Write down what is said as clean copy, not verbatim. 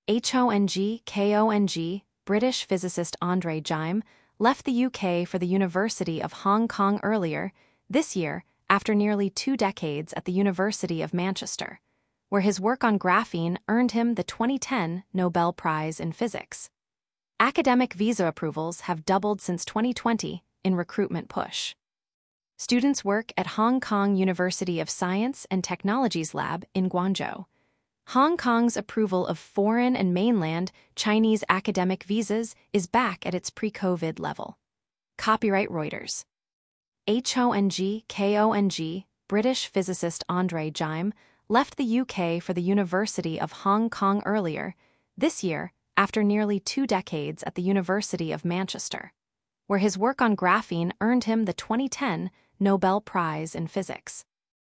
Hong British physicist André Geim left the UK for the University of Hong Kong earlier this year after nearly 2 decades at the University of Manchester, where his work on graphene earned him the 2010 Nobel Prize in Physics. Academic visa approvals have doubled since 2020 in recruitment push. Students work at Hong Kong University of Science and Technology's lab in Guangzhou. Hong Kong's approval of foreign and mainland Chinese academic visas is back at its pre-COVID level. Copyright Reuters. Hong British physicist André Geim left the UK for the University of Hong Kong earlier this year after nearly 2 decades at the University of Manchester, where his work on graphene earned him the 2010 Nobel Prize in Physics.